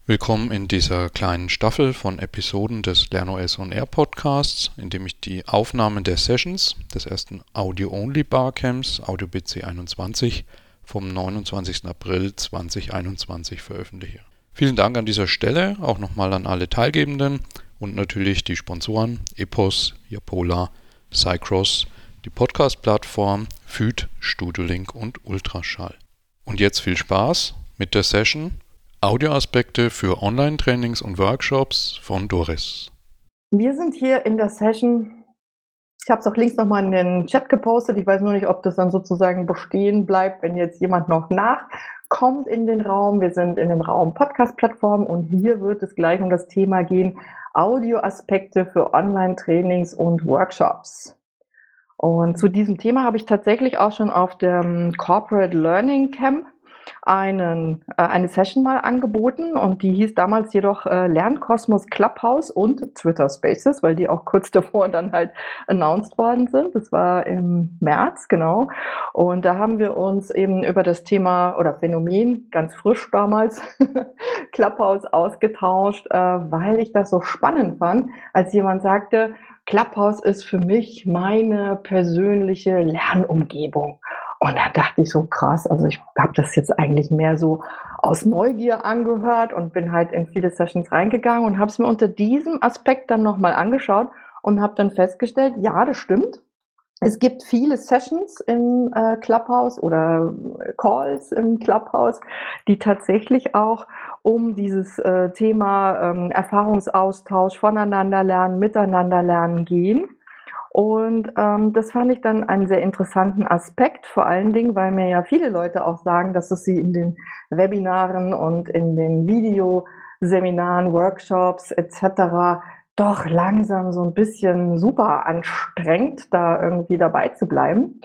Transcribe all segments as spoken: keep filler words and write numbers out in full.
Willkommen in dieser kleinen Staffel von Episoden des LernOS On Air Podcasts, in dem ich die Aufnahmen der Sessions des ersten Audio-Only Barcamps AudioB C einundzwanzig vom neunundzwanzigsten April zweitausendeinundzwanzig veröffentliche. Vielen Dank an dieser Stelle auch nochmal an alle Teilgebenden und natürlich die Sponsoren Epos, Japola, Cycross, die Podcast-Plattform, F Ü D, StudioLink und Ultraschall. Und jetzt viel Spaß mit der Session Audioaspekte für Online-Trainings und Workshops von Doris. Wir sind hier in der Session, ich habe es auch links nochmal in den Chat gepostet, ich weiß nur nicht, ob das dann sozusagen bestehen bleibt, wenn jetzt jemand noch nachkommt in den Raum. Wir sind in dem Raum Podcast-Plattform und hier wird es gleich um das Thema gehen, Audioaspekte für Online-Trainings und Workshops. Und zu diesem Thema habe ich tatsächlich auch schon auf dem Corporate Learning Camp einen, äh, eine Session mal angeboten und die hieß damals jedoch äh, Lernkosmos Clubhouse und Twitter Spaces, weil die auch kurz davor dann halt announced worden sind. Das war im März, genau. Und da haben wir uns eben über das Thema oder Phänomen, ganz frisch damals, Clubhouse ausgetauscht, äh, weil ich das so spannend fand, als jemand sagte, Clubhouse ist für mich meine persönliche Lernumgebung. Und da dachte ich so, krass, also ich habe das jetzt eigentlich mehr so aus Neugier angehört und bin halt in viele Sessions reingegangen und habe es mir unter diesem Aspekt dann nochmal angeschaut und habe dann festgestellt, ja, das stimmt. Es gibt viele Sessions im äh, Clubhouse oder Calls im Clubhouse, die tatsächlich auch um dieses äh, Thema ähm, Erfahrungsaustausch, voneinander lernen, miteinander lernen gehen. Und ähm, das fand ich dann einen sehr interessanten Aspekt, vor allen Dingen, weil mir ja viele Leute auch sagen, dass es sie in den Webinaren und in den Videoseminaren, Workshops et cetera doch langsam so ein bisschen super anstrengt, da irgendwie dabei zu bleiben.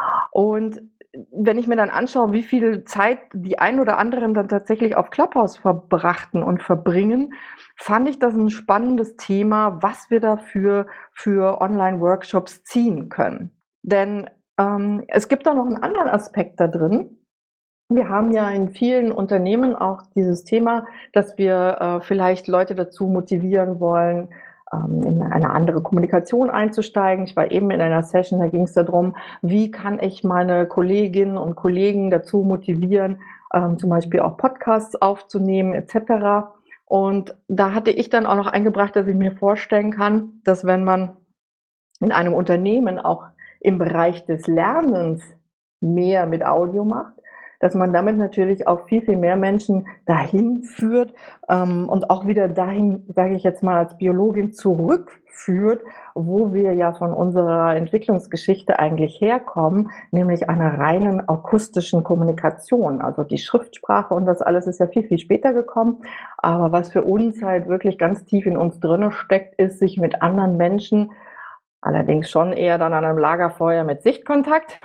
Und wenn ich mir dann anschaue, wie viel Zeit die ein oder anderen dann tatsächlich auf Clubhouse verbrachten und verbringen, fand ich das ein spannendes Thema, was wir dafür für Online-Workshops ziehen können. Denn ähm, es gibt da noch einen anderen Aspekt da drin. Wir haben ja in vielen Unternehmen auch dieses Thema, dass wir äh, vielleicht Leute dazu motivieren wollen, ähm, in eine andere Kommunikation einzusteigen. Ich war eben in einer Session, da ging es darum, wie kann ich meine Kolleginnen und Kollegen dazu motivieren, ähm, zum Beispiel auch Podcasts aufzunehmen et cetera. Und da hatte ich dann auch noch eingebracht, dass ich mir vorstellen kann, dass wenn man in einem Unternehmen auch im Bereich des Lernens mehr mit Audio macht, dass man damit natürlich auch viel, viel mehr Menschen dahin führt ähm, und auch wieder dahin, sage ich jetzt mal als Biologin, zurückführt, wo wir ja von unserer Entwicklungsgeschichte eigentlich herkommen, nämlich einer reinen akustischen Kommunikation. Also die Schriftsprache und das alles ist ja viel, viel später gekommen. Aber was für uns halt wirklich ganz tief in uns drinne steckt, ist, sich mit anderen Menschen, allerdings schon eher dann an einem Lagerfeuer mit Sichtkontakt,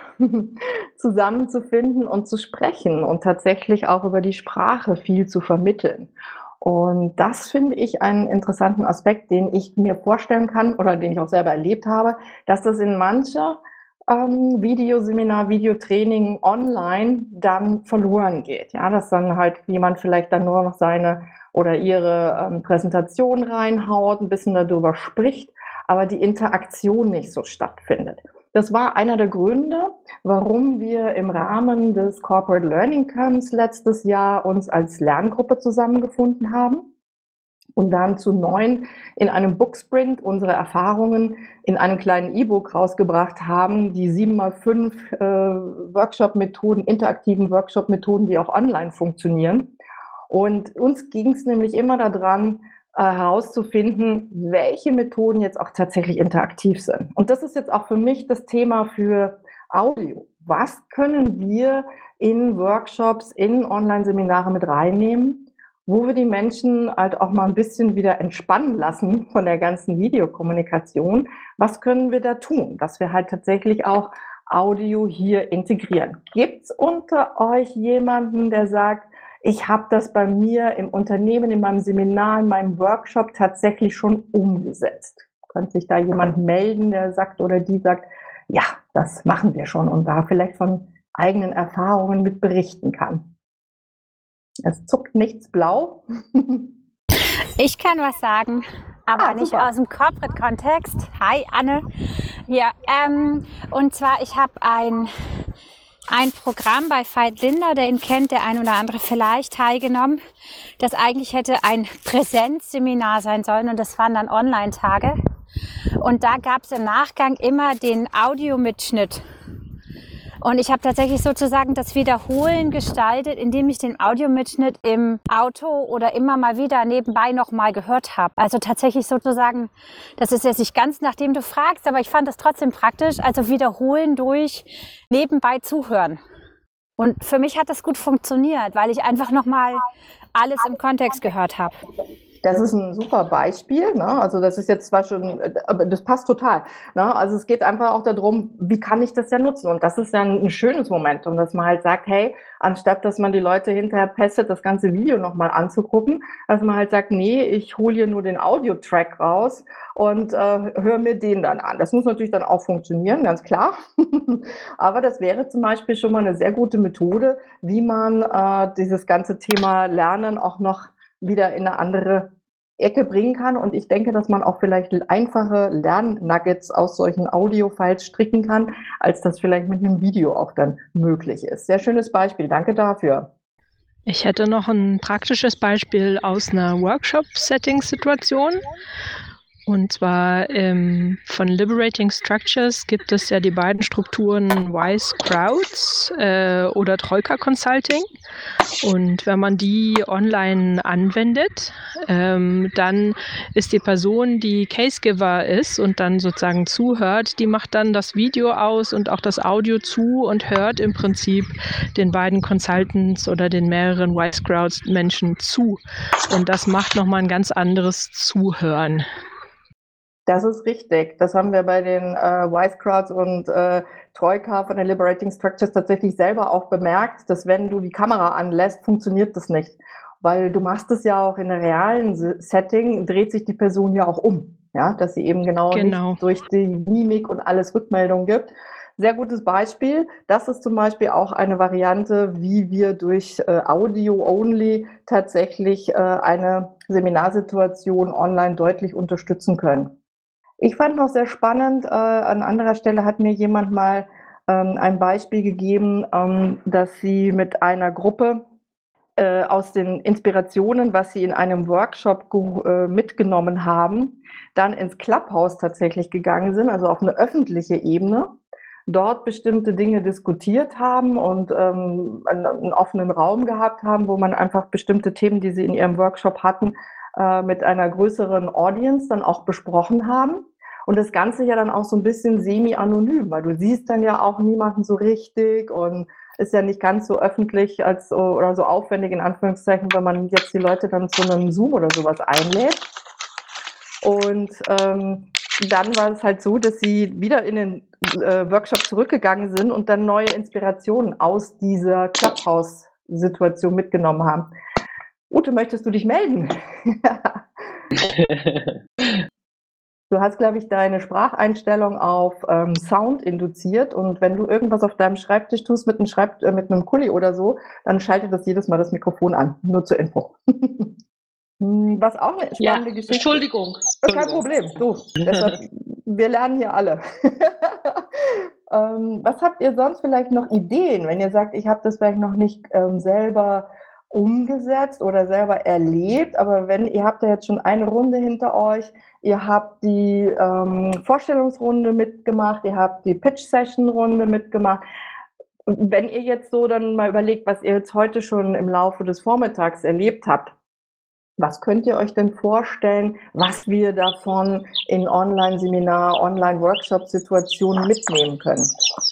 zusammenzufinden und zu sprechen und tatsächlich auch über die Sprache viel zu vermitteln. Und das finde ich einen interessanten Aspekt, den ich mir vorstellen kann oder den ich auch selber erlebt habe, dass das in mancher ähm, Videoseminar, Videotraining online dann verloren geht. Ja, dass dann halt jemand vielleicht dann nur noch seine oder ihre ähm, Präsentation reinhaut, ein bisschen darüber spricht, aber die Interaktion nicht so stattfindet. Das war einer der Gründe, warum wir im Rahmen des Corporate Learning Camps letztes Jahr uns als Lerngruppe zusammengefunden haben und dann zu neun in einem Booksprint unsere Erfahrungen in einem kleinen E-Book rausgebracht haben, die sieben mal fünf äh, Workshop-Methoden, interaktiven Workshop-Methoden, die auch online funktionieren. Und uns ging es nämlich immer daran, herauszufinden, welche Methoden jetzt auch tatsächlich interaktiv sind. Und das ist jetzt auch für mich das Thema für Audio. Was können wir in Workshops, in Online-Seminare mit reinnehmen, wo wir die Menschen halt auch mal ein bisschen wieder entspannen lassen von der ganzen Videokommunikation? Was können wir da tun, dass wir halt tatsächlich auch Audio hier integrieren? Gibt es unter euch jemanden, der sagt, ich habe das bei mir im Unternehmen, in meinem Seminar, in meinem Workshop tatsächlich schon umgesetzt? Könnte sich da jemand melden, der sagt oder die sagt, ja, das machen wir schon und da vielleicht von eigenen Erfahrungen mit berichten kann? Es zuckt nichts blau. Ich kann was sagen, aber Ah, nicht super. aus dem Corporate-Kontext. Hi, Anne. Ja, ähm, und zwar, ich habe ein, ein Programm bei Veit Linder, der ihn kennt, der ein oder andere vielleicht, teilgenommen, das eigentlich hätte ein Präsenzseminar sein sollen und das waren dann Online-Tage. Und da gab es im Nachgang immer den Audiomitschnitt. Und ich habe tatsächlich sozusagen das Wiederholen gestaltet, indem ich den Audiomitschnitt im Auto oder immer mal wieder nebenbei nochmal gehört habe. Also tatsächlich sozusagen, das ist jetzt nicht ganz nachdem du fragst, aber ich fand das trotzdem praktisch. Also wiederholen durch nebenbei zuhören. Und für mich hat das gut funktioniert, weil ich einfach nochmal alles im Kontext gehört habe. Das ist ein super Beispiel, ne? Also das ist jetzt zwar schon, aber das passt total. Ne? Also es geht einfach auch darum, wie kann ich das ja nutzen? Und das ist ja ein, ein schönes Momentum, dass man halt sagt, hey, anstatt dass man die Leute hinterher pestet, das ganze Video nochmal anzugucken, dass man halt sagt, nee, ich hole hier nur den Audio-Track raus und äh, höre mir den dann an. Das muss natürlich dann auch funktionieren, ganz klar. Aber das wäre zum Beispiel schon mal eine sehr gute Methode, wie man äh, dieses ganze Thema Lernen auch noch wieder in eine andere Ecke bringen kann. Und ich denke, dass man auch vielleicht einfache Lernnuggets aus solchen Audio-Files stricken kann, als das vielleicht mit einem Video auch dann möglich ist. Sehr schönes Beispiel. Danke dafür. Ich hätte noch ein praktisches Beispiel aus einer Workshop-Setting-Situation. Und zwar ähm, von Liberating Structures gibt es ja die beiden Strukturen Wise Crowds äh, oder Troika Consulting. Und wenn man die online anwendet, ähm, dann ist die Person, die Casegiver ist und dann sozusagen zuhört, die macht dann das Video aus und auch das Audio zu und hört im Prinzip den beiden Consultants oder den mehreren Wise Crowds Menschen zu. Und das macht nochmal ein ganz anderes Zuhören. Das ist richtig. Das haben wir bei den äh, Wise Crowds und äh, Troika von den Liberating Structures tatsächlich selber auch bemerkt, dass wenn du die Kamera anlässt, funktioniert das nicht. Weil du machst es ja auch in einem realen Setting, dreht sich die Person ja auch um. Ja, dass sie eben genau, Genau. nicht durch die Mimik und alles Rückmeldung gibt. Sehr gutes Beispiel. Das ist zum Beispiel auch eine Variante, wie wir durch äh, Audio-Only tatsächlich äh, eine Seminarsituation online deutlich unterstützen können. Ich fand noch sehr spannend, äh, an anderer Stelle hat mir jemand mal ähm, ein Beispiel gegeben, ähm, dass sie mit einer Gruppe äh, aus den Inspirationen, was sie in einem Workshop äh, mitgenommen haben, dann ins Clubhouse tatsächlich gegangen sind, also auf eine öffentliche Ebene, dort bestimmte Dinge diskutiert haben und ähm, einen, einen offenen Raum gehabt haben, wo man einfach bestimmte Themen, die sie in ihrem Workshop hatten, äh, mit einer größeren Audience dann auch besprochen haben. Und das Ganze ja dann auch so ein bisschen semi-anonym, weil du siehst dann ja auch niemanden so richtig und ist ja nicht ganz so öffentlich als so, oder so aufwendig in Anführungszeichen, wenn man jetzt die Leute dann zu einem Zoom oder sowas einlädt. Und ähm, dann war es halt so, dass sie wieder in den äh, Workshop zurückgegangen sind und dann neue Inspirationen aus dieser Clubhouse-Situation mitgenommen haben. Ute, möchtest du dich melden? Du hast, glaube ich, deine Spracheinstellung auf ähm, Sound induziert und wenn du irgendwas auf deinem Schreibtisch tust mit einem, Schreib äh, mit einem Kuli oder so, dann schaltet das jedes Mal das Mikrofon an. Nur zur Info. Was auch eine spannende Ja, Geschichte. Entschuldigung. Kein Problem. Du, deshalb, wir lernen hier alle. ähm, was habt ihr sonst vielleicht noch Ideen, wenn ihr sagt, ich habe das vielleicht noch nicht ähm, selber umgesetzt oder selber erlebt, aber wenn ihr habt ja jetzt schon eine Runde hinter euch, ihr habt die ähm, Vorstellungsrunde mitgemacht, ihr habt die Pitch-Session-Runde mitgemacht. Wenn ihr jetzt so dann mal überlegt, was ihr jetzt heute schon im Laufe des Vormittags erlebt habt, was könnt ihr euch denn vorstellen, was wir davon in Online-Seminar, Online-Workshop-Situationen mitnehmen können?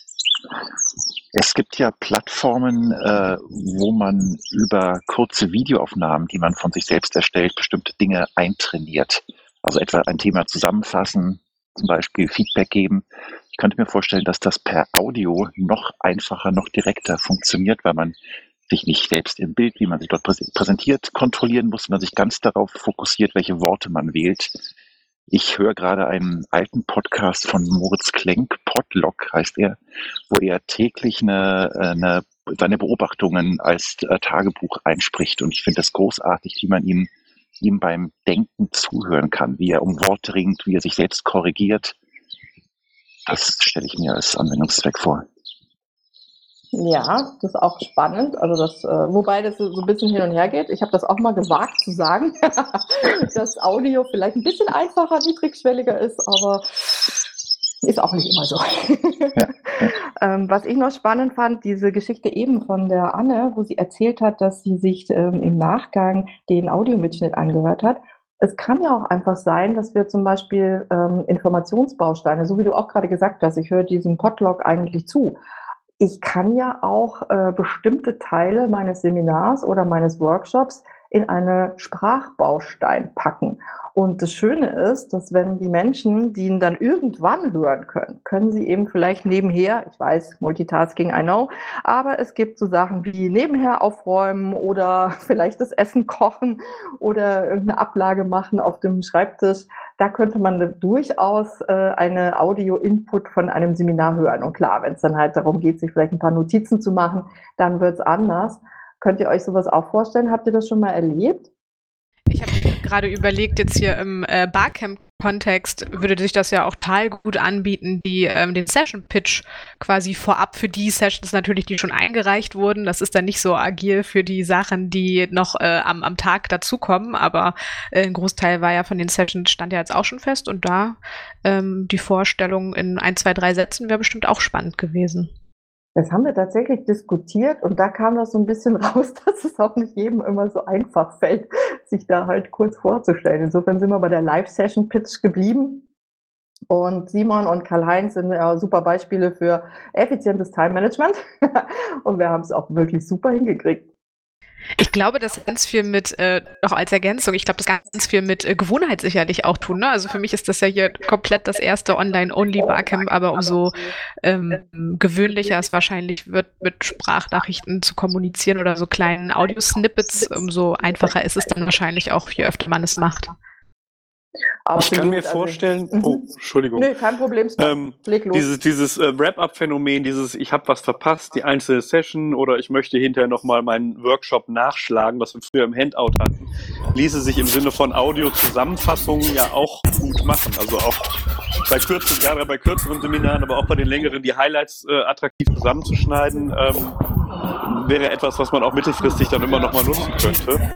Es gibt ja Plattformen, äh, wo man über kurze Videoaufnahmen, die man von sich selbst erstellt, bestimmte Dinge eintrainiert. Also etwa ein Thema zusammenfassen, zum Beispiel Feedback geben. Ich könnte mir vorstellen, dass das per Audio noch einfacher, noch direkter funktioniert, weil man sich nicht selbst im Bild, wie man sich dort präsentiert, kontrollieren muss, man sich ganz darauf fokussiert, welche Worte man wählt. Ich höre gerade einen alten Podcast von Moritz Klenk, Podlog heißt er, wo er täglich eine, eine seine Beobachtungen als äh, Tagebuch einspricht. Und ich finde das großartig, wie man ihm, ihm beim Denken zuhören kann, wie er um Worte ringt, wie er sich selbst korrigiert. Das stelle ich mir als Anwendungszweck vor. Ja, das ist auch spannend. Also das, äh, wobei das so ein bisschen hin und her geht. Ich habe das auch mal gewagt zu sagen, dass Audio vielleicht ein bisschen einfacher, niedrigschwelliger ist, aber ist auch nicht immer so. Ja. ähm, was ich noch spannend fand, diese Geschichte eben von der Anne, wo sie erzählt hat, dass sie sich ähm, im Nachgang den Audiomitschnitt angehört hat. Es kann ja auch einfach sein, dass wir zum Beispiel ähm, Informationsbausteine, so wie du auch gerade gesagt hast, ich höre diesem Podlog eigentlich zu. Ich kann ja auch äh, bestimmte Teile meines Seminars oder meines Workshops in eine Sprachbaustein packen. Und das Schöne ist, dass wenn die Menschen, die ihn dann irgendwann hören können, können sie eben vielleicht nebenher, ich weiß, Multitasking, I know, aber es gibt so Sachen wie nebenher aufräumen oder vielleicht das Essen kochen oder irgendeine Ablage machen auf dem Schreibtisch. Da könnte man durchaus äh, eine Audio-Input von einem Seminar hören. Und klar, wenn es dann halt darum geht, sich vielleicht ein paar Notizen zu machen, dann wird es anders. Könnt ihr euch sowas auch vorstellen? Habt ihr das schon mal erlebt? Ich habe gerade überlegt, jetzt hier im äh, Barcamp-Kontext würde sich das ja auch total gut anbieten, die ähm, den Session-Pitch quasi vorab für die Sessions natürlich, die schon eingereicht wurden. Das ist dann nicht so agil für die Sachen, die noch äh, am, am Tag dazukommen, aber äh, ein Großteil war ja von den Sessions, stand ja jetzt auch schon fest und da ähm, die Vorstellung in ein, zwei, drei Sätzen wäre bestimmt auch spannend gewesen. Das haben wir tatsächlich diskutiert und da kam das so ein bisschen raus, dass es auch nicht jedem immer so einfach fällt, sich da halt kurz vorzustellen. Insofern sind wir bei der Live-Session-Pitch geblieben und Simon und Karl-Heinz sind ja super Beispiele für effizientes Time-Management und wir haben es auch wirklich super hingekriegt. Ich glaube, das ganz viel mit, äh, noch als Ergänzung, ich glaube, das ganz viel mit äh, Gewohnheit sicherlich auch tun. Ne? Also für mich ist das ja hier komplett das erste Online-Only-Barcamp, aber umso ähm, gewöhnlicher es wahrscheinlich wird, mit Sprachnachrichten zu kommunizieren oder so kleinen Audio-Snippets, umso einfacher ist es dann wahrscheinlich auch, je öfter man es macht. Absolut. Ich kann mir also, vorstellen, mhm. oh, Entschuldigung. Nee, kein Problem. Ähm, Leg los. Dieses, dieses äh, Wrap-up-Phänomen, dieses ich habe was verpasst, die einzelne Session oder ich möchte hinterher nochmal meinen Workshop nachschlagen, was wir früher im Handout hatten, ließe sich im Sinne von Audio-Zusammenfassungen ja auch gut machen. Also auch bei kürzeren, gerade bei kürzeren Seminaren, aber auch bei den längeren, die Highlights äh, attraktiv zusammenzuschneiden, ähm, wäre etwas, was man auch mittelfristig dann immer nochmal nutzen könnte.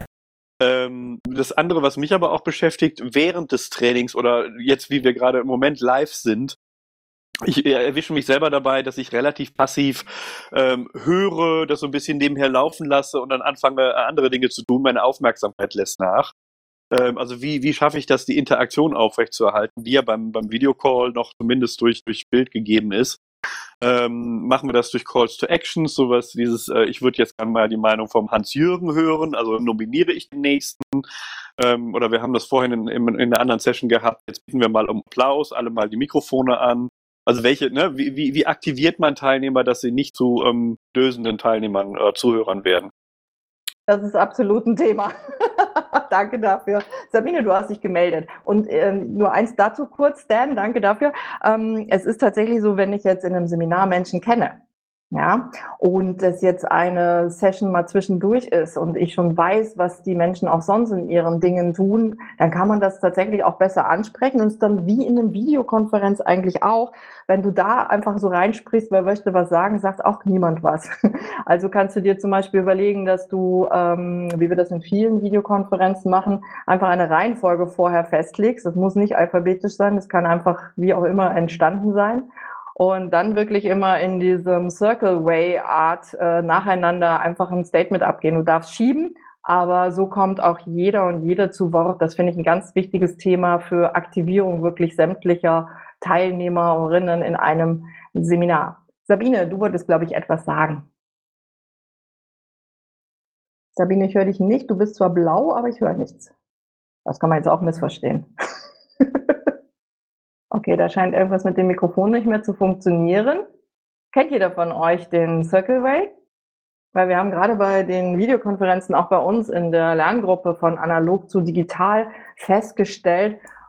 Das andere, was mich aber auch beschäftigt, während des Trainings oder jetzt, wie wir gerade im Moment live sind, ich erwische mich selber dabei, dass ich relativ passiv ähm, höre, das so ein bisschen nebenher laufen lasse und dann anfange, andere Dinge zu tun. Meine Aufmerksamkeit lässt nach. Ähm, also wie, wie schaffe ich das, die Interaktion aufrechtzuerhalten, die ja beim, beim Videocall noch zumindest durch, durch Bild gegeben ist. Ähm, machen wir das durch Calls to Actions, sowas dieses, äh, ich würde jetzt gerne mal die Meinung vom Hans-Jürgen hören, also nominiere ich den nächsten, ähm, oder wir haben das vorhin in, in, in einer anderen Session gehabt, jetzt bitten wir mal um Applaus, alle mal die Mikrofone an, also welche, ne, wie, wie, wie aktiviert man Teilnehmer, dass sie nicht zu ähm, dösenden Teilnehmern, äh, Zuhörern werden? Das ist absolut ein Thema. Danke dafür. Sabine, du hast dich gemeldet. Und ähm, nur eins dazu kurz, Dan, danke dafür. Ähm, es ist tatsächlich so, wenn ich jetzt in einem Seminar Menschen kenne, ja, und das jetzt eine Session mal zwischendurch ist und ich schon weiß, was die Menschen auch sonst in ihren Dingen tun, dann kann man das tatsächlich auch besser ansprechen und es ist dann wie in einer Videokonferenz eigentlich auch, wenn du da einfach so reinsprichst, wer möchte was sagen, sagt auch niemand was. Also kannst du dir zum Beispiel überlegen, dass du, ähm, wie wir das in vielen Videokonferenzen machen, einfach eine Reihenfolge vorher festlegst. Das muss nicht alphabetisch sein, das kann einfach wie auch immer entstanden sein. Und dann wirklich immer in diesem Circle-Way-Art äh, nacheinander einfach ein Statement abgehen. Du darfst schieben, aber so kommt auch jeder und jede zu Wort. Das finde ich ein ganz wichtiges Thema für Aktivierung wirklich sämtlicher Teilnehmerinnen in einem Seminar. Sabine, du wolltest, glaube ich, etwas sagen. Sabine, ich höre dich nicht. Du bist zwar blau, aber ich höre nichts. Das kann man jetzt auch missverstehen. Okay, da scheint irgendwas mit dem Mikrofon nicht mehr zu funktionieren. Kennt jeder von euch den Circle Way? Weil wir haben gerade bei den Videokonferenzen auch bei uns in der Lerngruppe von analog zu digital festgestellt,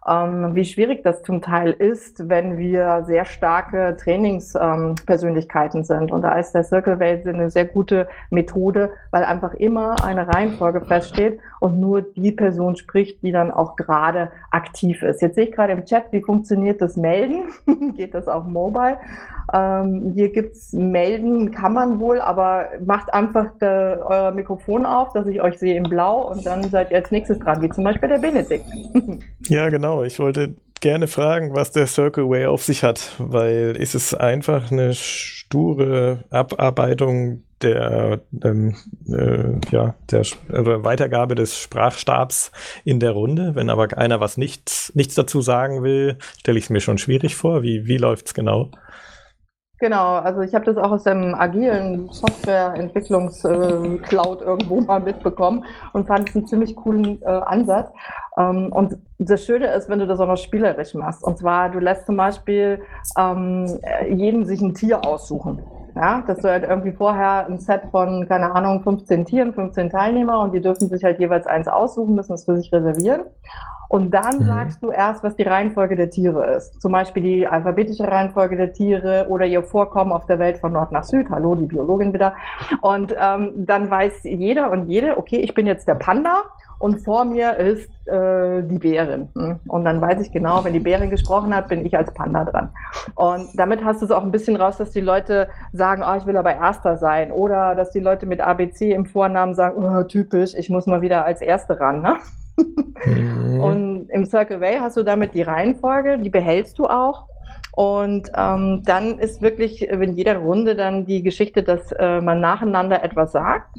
ähm, wie schwierig das zum Teil ist, wenn wir sehr starke Trainingspersönlichkeiten ähm, sind. Und da ist der Circle Way eine sehr gute Methode, weil einfach immer eine Reihenfolge feststeht und nur die Person spricht, die dann auch gerade aktiv ist. Jetzt sehe ich gerade im Chat, wie funktioniert das Melden? Geht das auf Mobile? Ähm, hier gibt's Melden, kann man wohl, aber macht einfach de, euer Mikrofon auf, dass ich euch sehe in Blau und dann seid ihr als nächstes dran, wie zum Beispiel der Benedikt. Ja, genau. Ich wollte gerne fragen, was der Circle Way auf sich hat, weil ist es einfach eine sture Abarbeitung der, ähm, äh, ja, der äh, Weitergabe des Sprachstabs in der Runde. Wenn aber einer was nichts, nichts dazu sagen will, stelle ich es mir schon schwierig vor. Wie, wie läuft es genau? Genau, also ich habe das auch aus dem agilen Softwareentwicklungs-Cloud äh, irgendwo mal mitbekommen und fand es einen ziemlich coolen äh, Ansatz. Ähm, und das Schöne ist, wenn du das auch noch spielerisch machst. Und zwar, du lässt zum Beispiel ähm, jeden sich ein Tier aussuchen. Ja, dass du halt irgendwie vorher ein Set von, keine Ahnung, fünfzehn Tieren, fünfzehn Teilnehmer und die dürfen sich halt jeweils eins aussuchen, müssen es für sich reservieren. Und dann mhm. sagst du erst, was die Reihenfolge der Tiere ist. Zum Beispiel die alphabetische Reihenfolge der Tiere oder ihr Vorkommen auf der Welt von Nord nach Süd. Hallo, die Biologin wieder. Und ähm, dann weiß jeder und jede, okay, ich bin jetzt der Panda und vor mir ist äh, die Bärin. Und dann weiß ich genau, wenn die Bärin gesprochen hat, bin ich als Panda dran. Und damit hast du es auch ein bisschen raus, dass die Leute sagen, oh, ich will aber Erster sein. Oder dass die Leute mit A B C im Vornamen sagen, oh, typisch, ich muss mal wieder als Erste ran. Ne? Mhm. Und im Circle Way hast du damit die Reihenfolge, die behältst du auch. Und ähm, dann ist wirklich in jeder Runde dann die Geschichte, dass äh, man nacheinander etwas sagt.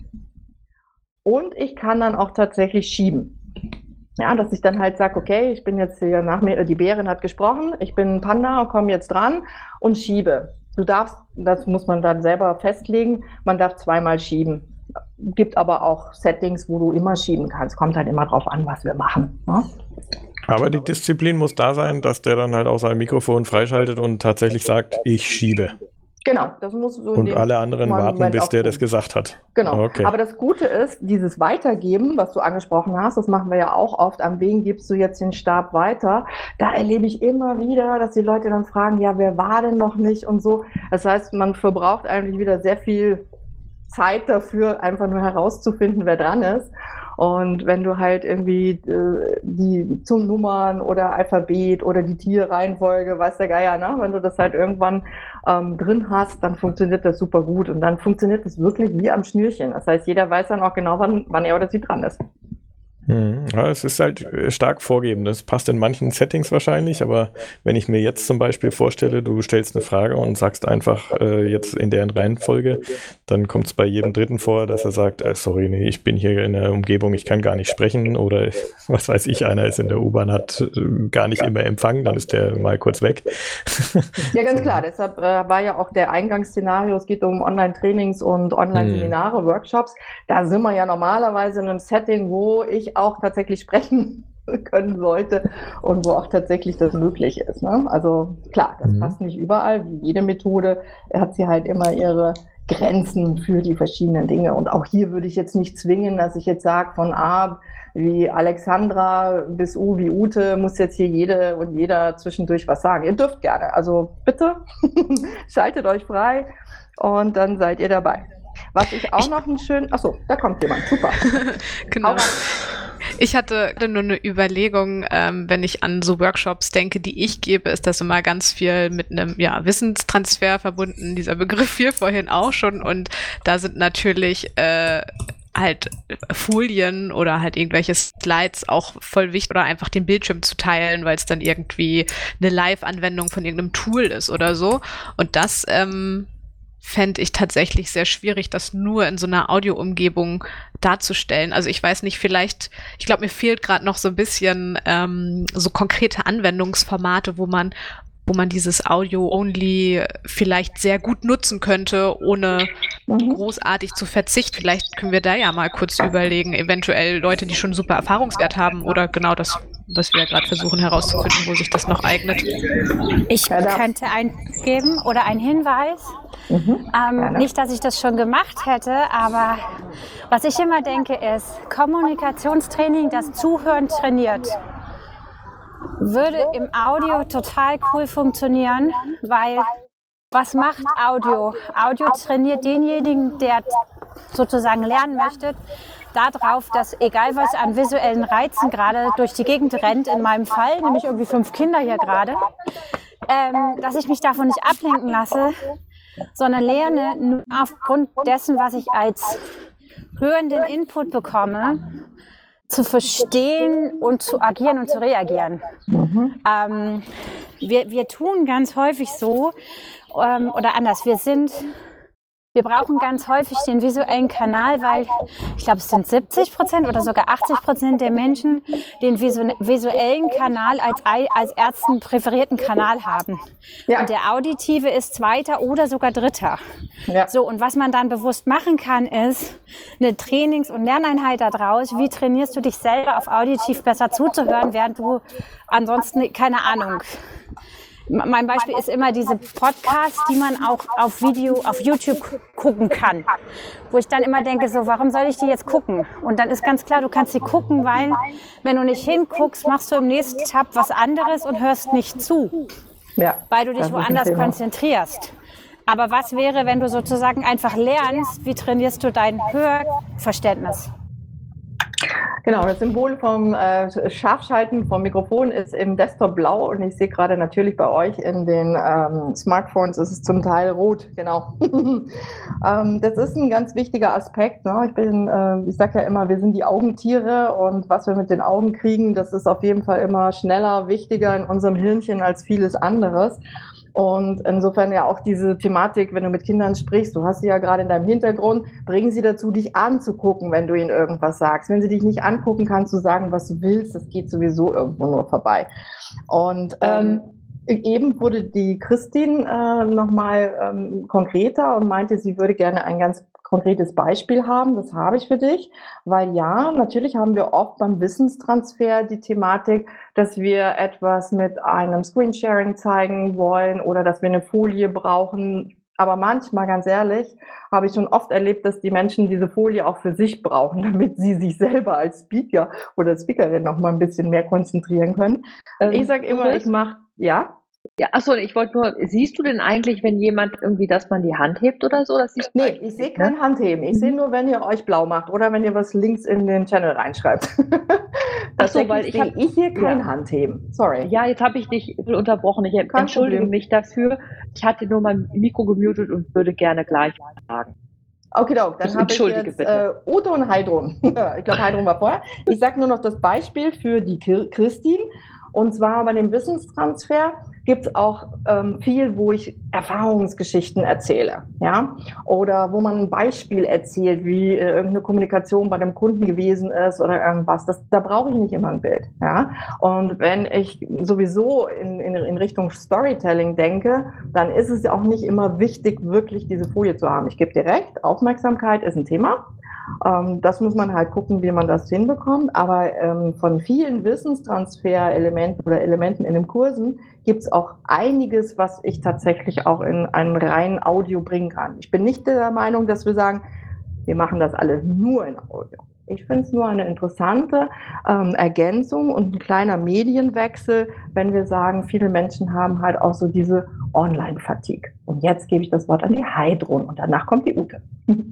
Und ich kann dann auch tatsächlich schieben. Ja, dass ich dann halt sage, okay, ich bin jetzt hier nach mir, die Bärin hat gesprochen, ich bin ein Panda und komme jetzt dran und schiebe. Du darfst, das muss man dann selber festlegen, man darf zweimal schieben. Gibt aber auch Settings, wo du immer schieben kannst. Kommt halt immer drauf an, was wir machen. Ne? Aber die Disziplin muss da sein, dass der dann halt auch sein Mikrofon freischaltet und tatsächlich sagt, ich schiebe. Genau, das muss so. Und alle anderen warten, Moment bis der das gesagt hat. Genau. Okay. Aber das Gute ist, dieses Weitergeben, was du angesprochen hast, das machen wir ja auch oft. An wen gibst du jetzt den Stab weiter? Da erlebe ich immer wieder, dass die Leute dann fragen, ja, wer war denn noch nicht und so. Das heißt, man verbraucht eigentlich wieder sehr viel Zeit dafür, einfach nur herauszufinden, wer dran ist. Und wenn du halt irgendwie äh, die Zungennummern oder Alphabet oder die Tierreihenfolge, weiß der Geier, ne? Wenn du das halt irgendwann ähm, drin hast, dann funktioniert das super gut. Und dann funktioniert das wirklich wie am Schnürchen. Das heißt, jeder weiß dann auch genau, wann, wann er oder sie dran ist. Hm, ja, es ist halt stark vorgegeben. Das passt in manchen Settings wahrscheinlich, aber wenn ich mir jetzt zum Beispiel vorstelle, du stellst eine Frage und sagst einfach äh, jetzt in deren Reihenfolge, dann kommt es bei jedem Dritten vor, dass er sagt, äh, sorry, nee, ich bin hier in der Umgebung, ich kann gar nicht sprechen oder was weiß ich, einer ist in der U-Bahn, hat äh, gar nicht immer Empfang, dann ist der mal kurz weg. Ja, ganz klar. Deshalb äh, war ja auch der Eingangsszenario, es geht um Online-Trainings und Online-Seminare, hm. Workshops. Da sind wir ja normalerweise in einem Setting, wo ich auch tatsächlich sprechen können sollte und wo auch tatsächlich das möglich ist. Ne? Also klar, das mhm. passt nicht überall. Wie jede Methode hat sie halt immer ihre Grenzen für die verschiedenen Dinge. Und auch hier würde ich jetzt nicht zwingen, dass ich jetzt sage, von A wie Alexandra bis U wie Ute muss jetzt hier jede und jeder zwischendurch was sagen. Ihr dürft gerne. Also bitte schaltet euch frei und dann seid ihr dabei. Was ich auch noch einen schönen... Achso, da kommt jemand. Super. Genau. Ich hatte nur eine Überlegung, ähm, wenn ich an so Workshops denke, die ich gebe, ist das immer ganz viel mit einem ja, Wissenstransfer verbunden. Dieser Begriff hier vorhin auch schon. Und da sind natürlich äh, halt Folien oder halt irgendwelche Slides auch voll wichtig oder einfach den Bildschirm zu teilen, weil es dann irgendwie eine Live-Anwendung von irgendeinem Tool ist oder so. Und das ähm, fände ich tatsächlich sehr schwierig, das nur in so einer Audio-Umgebung darzustellen. Also ich weiß nicht, vielleicht, ich glaube, mir fehlt gerade noch so ein bisschen ähm, so konkrete Anwendungsformate, wo man wo man dieses Audio-Only vielleicht sehr gut nutzen könnte, ohne mhm. großartig zu verzichten. Vielleicht können wir da ja mal kurz überlegen, eventuell Leute, die schon super Erfahrungswert haben oder genau das, was wir ja gerade versuchen herauszufinden, wo sich das noch eignet. Ich könnte eingeben oder einen Hinweis. Mhm. Ähm, nicht, dass ich das schon gemacht hätte, aber was ich immer denke ist, Kommunikationstraining, das Zuhören trainiert. würde im Audio total cool funktionieren, weil was macht Audio? Audio trainiert denjenigen, der sozusagen lernen möchte, darauf, dass egal was an visuellen Reizen gerade durch die Gegend rennt, in meinem Fall, nämlich irgendwie fünf Kinder hier gerade, ähm, dass ich mich davon nicht ablenken lasse, sondern lerne nur aufgrund dessen, was ich als hörenden Input bekomme, zu verstehen und zu agieren und zu reagieren. Mhm. Ähm, wir, wir tun ganz häufig so, ähm, oder anders, wir sind, wir brauchen ganz häufig den visuellen Kanal, weil ich glaube, es sind siebzig Prozent oder sogar achtzig Prozent der Menschen den visu visuellen Kanal als, als ersten präferierten Kanal haben. Ja. Und der auditive ist zweiter oder sogar dritter. Ja. So, und was man dann bewusst machen kann, ist eine Trainings- und Lerneinheit daraus. Wie trainierst du dich selber auf auditiv besser zuzuhören, während du ansonsten, keine Ahnung. Mein Beispiel ist immer diese Podcasts, die man auch auf Video, auf YouTube gucken kann. Wo ich dann immer denke, so, warum soll ich die jetzt gucken? Und dann ist ganz klar, du kannst sie gucken, weil wenn du nicht hinguckst, machst du im nächsten Tab was anderes und hörst nicht zu. Ja, weil du dich woanders konzentrierst. Aber was wäre, wenn du sozusagen einfach lernst, wie trainierst du dein Hörverständnis? Genau, das Symbol vom äh, Scharfschalten vom Mikrofon ist im Desktop blau und ich sehe gerade natürlich bei euch in den ähm, Smartphones ist es zum Teil rot, genau. ähm, das ist ein ganz wichtiger Aspekt. Ne? Ich bin, äh, ich sage ja immer, wir sind die Augentiere und was wir mit den Augen kriegen, das ist auf jeden Fall immer schneller, wichtiger in unserem Hirnchen als vieles anderes. Und insofern ja auch diese Thematik, wenn du mit Kindern sprichst, du hast sie ja gerade in deinem Hintergrund, bringen sie dazu, dich anzugucken, wenn du ihnen irgendwas sagst. Wenn sie dich nicht angucken, kannst du sagen, was du willst, das geht sowieso irgendwo nur vorbei. Und ähm, eben wurde die Christine äh, nochmal ähm, konkreter und meinte, sie würde gerne ein ganz konkretes Beispiel haben. Das habe ich für dich, weil ja, natürlich haben wir oft beim Wissenstransfer die Thematik, dass wir etwas mit einem Screensharing zeigen wollen oder dass wir eine Folie brauchen. Aber manchmal, ganz ehrlich, habe ich schon oft erlebt, dass die Menschen diese Folie auch für sich brauchen, damit sie sich selber als Speaker oder Speakerin noch mal ein bisschen mehr konzentrieren können. Ähm, ich sage immer, ich mache, ja? Ja, achso, ich wollte nur, siehst du denn eigentlich, wenn jemand irgendwie, dass man die Hand hebt oder so? Das siehst du nee, ich sehe kein Handheben. Ich sehe nur, wenn ihr euch blau macht oder wenn ihr was links in den Channel reinschreibt. Achso, weil ich habe ich hier kein ja. Handheben. Sorry. Ja, jetzt habe ich dich unterbrochen. Ich kein entschuldige Problem. mich dafür. Ich hatte nur mein Mikro gemutet und würde gerne gleich sagen. Okay, dann habe ich jetzt äh, Ute und Heidrun. Ich glaube, Heidrun war vorher. Ich sage nur noch das Beispiel für die Christine. Und zwar bei dem Wissenstransfer gibt es auch ähm, viel, wo ich Erfahrungsgeschichten erzähle, ja, oder wo man ein Beispiel erzählt, wie äh, irgendeine Kommunikation bei dem Kunden gewesen ist oder irgendwas. Das, da brauche ich nicht immer ein Bild, ja. Und wenn ich sowieso in, in, in Richtung Storytelling denke, dann ist es ja auch nicht immer wichtig, wirklich diese Folie zu haben. Ich gebe dir recht, Aufmerksamkeit ist ein Thema. Ähm, das muss man halt gucken, wie man das hinbekommt. Aber ähm, von vielen Wissenstransfer-Elementen oder Elementen in den Kursen gibt es auch einiges, was ich tatsächlich auch in einen reinen Audio bringen kann. Ich bin nicht der Meinung, dass wir sagen, wir machen das alles nur in Audio. Ich finde es nur eine interessante ähm, Ergänzung und ein kleiner Medienwechsel, wenn wir sagen, viele Menschen haben halt auch so diese Online-Fatigue. Und jetzt gebe ich das Wort an die Heidrun und danach kommt die Ute.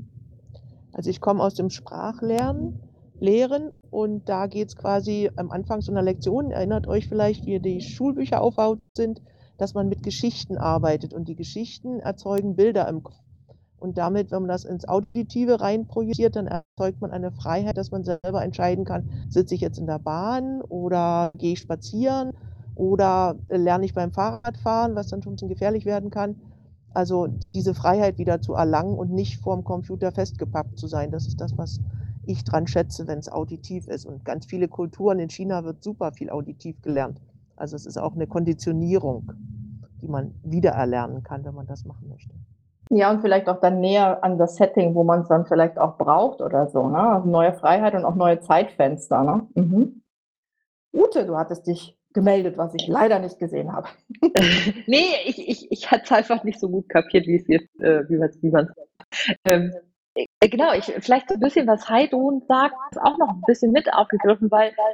Also ich komme aus dem Sprachlernen, Lehren und da geht es quasi am Anfang so einer Lektion, erinnert euch vielleicht, wie die Schulbücher aufgebaut sind, dass man mit Geschichten arbeitet und die Geschichten erzeugen Bilder im Kopf. Und damit, wenn man das ins Auditive reinprojiziert, dann erzeugt man eine Freiheit, dass man selber entscheiden kann, sitze ich jetzt in der Bahn oder gehe ich spazieren oder lerne ich beim Fahrradfahren, was dann schon ein bisschen gefährlich werden kann. Also diese Freiheit wieder zu erlangen und nicht vorm Computer festgepappt zu sein, das ist das, was ich dran schätze, wenn es auditiv ist. Und ganz viele Kulturen, in China wird super viel auditiv gelernt. Also es ist auch eine Konditionierung, die man wiedererlernen kann, wenn man das machen möchte. Ja, und vielleicht auch dann näher an das Setting, wo man es dann vielleicht auch braucht oder so, ne? Also neue Freiheit und auch neue Zeitfenster, ne? Mhm. Ute, du hattest dich gemeldet, was ich leider nicht gesehen habe. Nee, ich, ich, ich hatte es einfach nicht so gut kapiert, wie es jetzt, äh, wie man es, wie man ähm, äh, genau, ich, vielleicht so ein bisschen, was Heidrun sagt, ist auch noch ein bisschen mit aufgegriffen, weil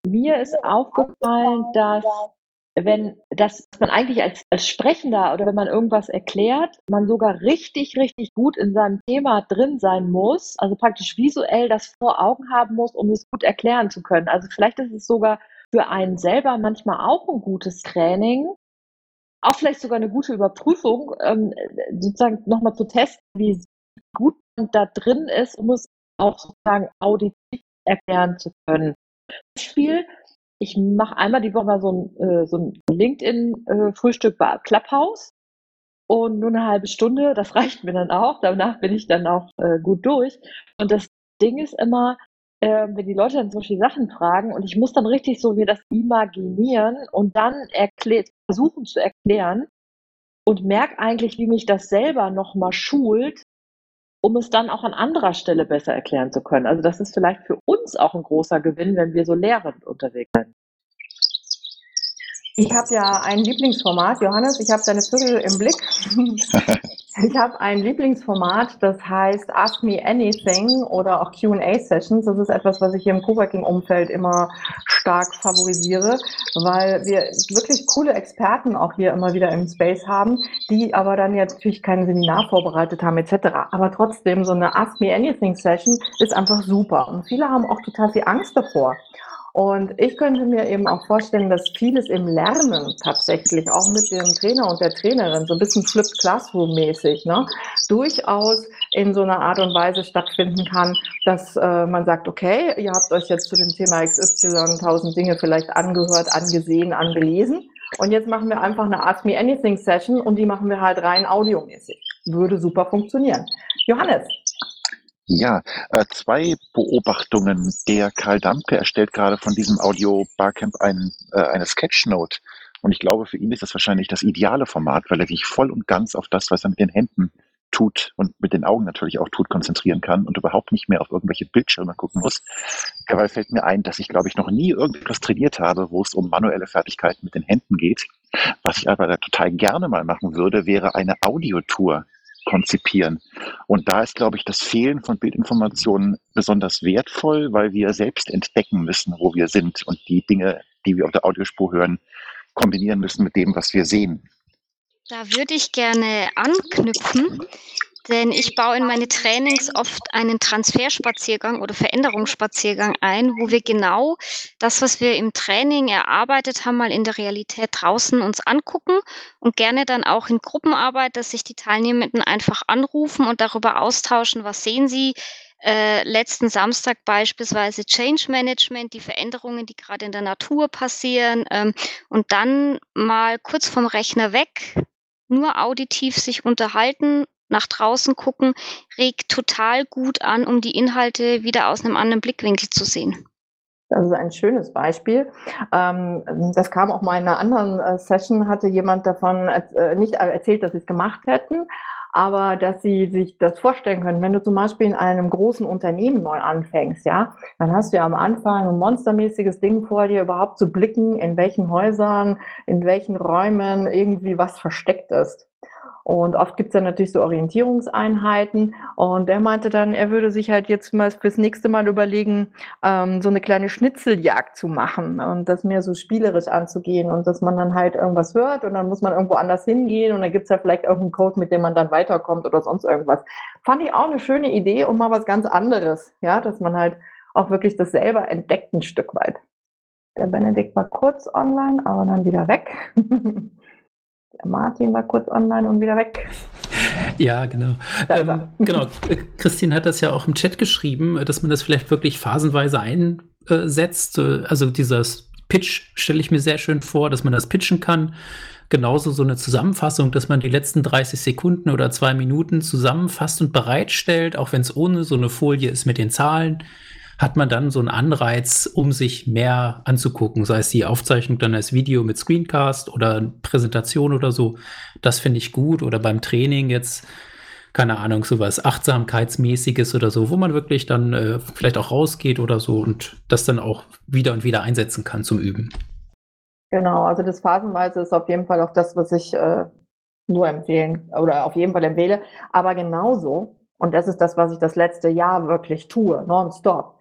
mir ist aufgefallen, dass wenn dass man eigentlich als, als Sprechender oder wenn man irgendwas erklärt, man sogar richtig, richtig gut in seinem Thema drin sein muss, also praktisch visuell das vor Augen haben muss, um es gut erklären zu können. Also vielleicht ist es sogar für einen selber manchmal auch ein gutes Training, auch vielleicht sogar eine gute Überprüfung, ähm, sozusagen nochmal zu testen, wie gut man da drin ist, um es auch sozusagen auditiv erklären zu können. Beispiel, ich mache einmal die Woche mal so ein, äh, so ein LinkedIn-Frühstück bei Clubhouse und nur eine halbe Stunde, das reicht mir dann auch. Danach bin ich dann auch äh, gut durch. Und das Ding ist immer, äh, wenn die Leute dann zum Beispiel Sachen fragen und ich muss dann richtig so mir das imaginieren und dann erklär, versuchen zu erklären und merke eigentlich, wie mich das selber nochmal schult, um es dann auch an anderer Stelle besser erklären zu können. Also das ist vielleicht für uns auch ein großer Gewinn, wenn wir so lehrend unterwegs sind. Ich habe ja ein Lieblingsformat, Johannes, ich habe deine Vögel im Blick. Ich habe ein Lieblingsformat, das heißt Ask Me Anything oder auch Q and A-Sessions. Das ist etwas, was ich hier im Coworking-Umfeld immer stark favorisiere, weil wir wirklich coole Experten auch hier immer wieder im Space haben, die aber dann jetzt natürlich kein Seminar vorbereitet haben et cetera. Aber trotzdem, so eine Ask Me Anything-Session ist einfach super. Und viele haben auch total viel Angst davor. Und ich könnte mir eben auch vorstellen, dass vieles im Lernen tatsächlich auch mit dem Trainer und der Trainerin so ein bisschen Flipped Classroom-mäßig, ne, durchaus in so einer Art und Weise stattfinden kann, dass äh, man sagt, okay, ihr habt euch jetzt zu dem Thema X Y tausend Dinge vielleicht angehört, angesehen, angelesen. Und jetzt machen wir einfach eine Ask Me Anything Session und die machen wir halt rein audiomäßig. Würde super funktionieren. Johannes. Ja, äh, zwei Beobachtungen. Der Karl Dampke erstellt gerade von diesem Audio Barcamp ein, äh, eine Sketchnote. Und ich glaube, für ihn ist das wahrscheinlich das ideale Format, weil er sich voll und ganz auf das, was er mit den Händen tut und mit den Augen natürlich auch tut, konzentrieren kann und überhaupt nicht mehr auf irgendwelche Bildschirme gucken muss. Dabei fällt mir ein, dass ich, glaube ich, noch nie irgendetwas trainiert habe, wo es um manuelle Fertigkeiten mit den Händen geht. Was ich aber da total gerne mal machen würde, wäre eine Audiotour konzipieren. Und da ist, glaube ich, das Fehlen von Bildinformationen besonders wertvoll, weil wir selbst entdecken müssen, wo wir sind und die Dinge, die wir auf der Audiospur hören, kombinieren müssen mit dem, was wir sehen. Da würde ich gerne anknüpfen, denn ich baue in meine Trainings oft einen Transferspaziergang oder Veränderungsspaziergang ein, wo wir genau das, was wir im Training erarbeitet haben, mal in der Realität draußen uns angucken und gerne dann auch in Gruppenarbeit, dass sich die Teilnehmenden einfach anrufen und darüber austauschen, was sehen sie. Äh, letzten Samstag beispielsweise Change Management, die Veränderungen, die gerade in der Natur passieren, ähm, und dann mal kurz vom Rechner weg, nur auditiv sich unterhalten, nach draußen gucken, regt total gut an, um die Inhalte wieder aus einem anderen Blickwinkel zu sehen. Das ist ein schönes Beispiel. Ähm, das kam auch mal in einer anderen äh, Session, hatte jemand davon äh, nicht erzählt, dass sie es gemacht hätten, aber dass sie sich das vorstellen können. Wenn du zum Beispiel in einem großen Unternehmen neu anfängst, ja, dann hast du ja am Anfang ein monstermäßiges Ding vor dir, überhaupt zu blicken, in welchen Häusern, in welchen Räumen irgendwie was versteckt ist. Und oft gibt es ja natürlich so Orientierungseinheiten. Und der meinte dann, er würde sich halt jetzt mal fürs nächste Mal überlegen, ähm, so eine kleine Schnitzeljagd zu machen und das mehr so spielerisch anzugehen und dass man dann halt irgendwas hört und dann muss man irgendwo anders hingehen und dann gibt es ja vielleicht irgendeinen Code, mit dem man dann weiterkommt oder sonst irgendwas. Fand ich auch eine schöne Idee und mal was ganz anderes, ja, dass man halt auch wirklich das selber entdeckt ein Stück weit. Der Benedikt war kurz online, aber dann wieder weg. Der Martin war kurz online und wieder weg. Ja, genau. Ähm, genau. Christine hat das ja auch im Chat geschrieben, dass man das vielleicht wirklich phasenweise einsetzt. Also dieses Pitch stelle ich mir sehr schön vor, dass man das pitchen kann. Genauso so eine Zusammenfassung, dass man die letzten dreißig Sekunden oder zwei Minuten zusammenfasst und bereitstellt, auch wenn es ohne so eine Folie ist mit den Zahlen, hat man dann so einen Anreiz, um sich mehr anzugucken, sei es die Aufzeichnung dann als Video mit Screencast oder Präsentation oder so. Das finde ich gut. Oder beim Training jetzt, keine Ahnung, sowas Achtsamkeitsmäßiges oder so, wo man wirklich dann äh, vielleicht auch rausgeht oder so und das dann auch wieder und wieder einsetzen kann zum Üben. Genau, also das phasenweise ist auf jeden Fall auch das, was ich äh, nur empfehlen oder auf jeden Fall empfehle. Aber genauso, und das ist das, was ich das letzte Jahr wirklich tue, nonstop,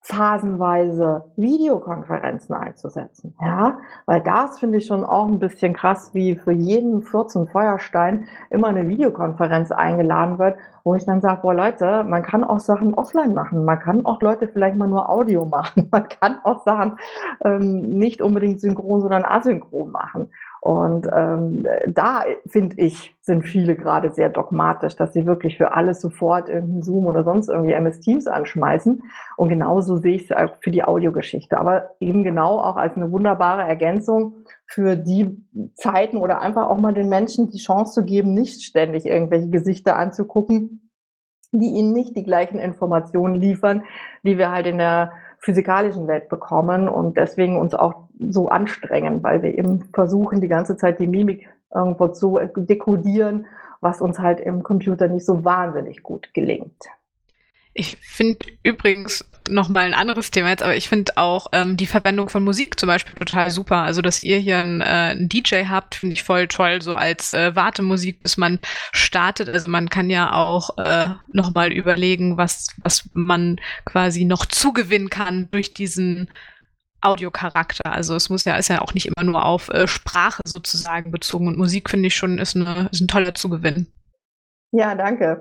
phasenweise Videokonferenzen einzusetzen, ja, weil das finde ich schon auch ein bisschen krass, wie für jeden Furz und Feuerstein immer eine Videokonferenz eingeladen wird, wo ich dann sage, boah Leute, man kann auch Sachen offline machen, man kann auch Leute vielleicht mal nur Audio machen, man kann auch Sachen ähm, nicht unbedingt synchron, sondern asynchron machen. Und ähm, da, finde ich, sind viele gerade sehr dogmatisch, dass sie wirklich für alles sofort irgendein Zoom oder sonst irgendwie M S Teams anschmeißen. Und genauso sehe ich es auch für die Audiogeschichte. Aber eben genau auch als eine wunderbare Ergänzung für die Zeiten oder einfach auch mal den Menschen die Chance zu geben, nicht ständig irgendwelche Gesichter anzugucken, die ihnen nicht die gleichen Informationen liefern, die wir halt in der physikalischen Welt bekommen und deswegen uns auch so anstrengen, weil wir eben versuchen, die ganze Zeit die Mimik irgendwo zu dekodieren, was uns halt im Computer nicht so wahnsinnig gut gelingt. Ich finde übrigens nochmal ein anderes Thema jetzt, aber ich finde auch ähm, die Verwendung von Musik zum Beispiel total super. Also, dass ihr hier einen, äh, einen D J habt, finde ich voll toll, so als äh, Wartemusik, bis man startet. Also man kann ja auch äh, nochmal überlegen, was, was man quasi noch zugewinnen kann durch diesen Audiocharakter. Also es muss ja, ist ja auch nicht immer nur auf äh, Sprache sozusagen bezogen und Musik, finde ich schon, ist, eine, ist ein toller Zugewinn. Ja, danke.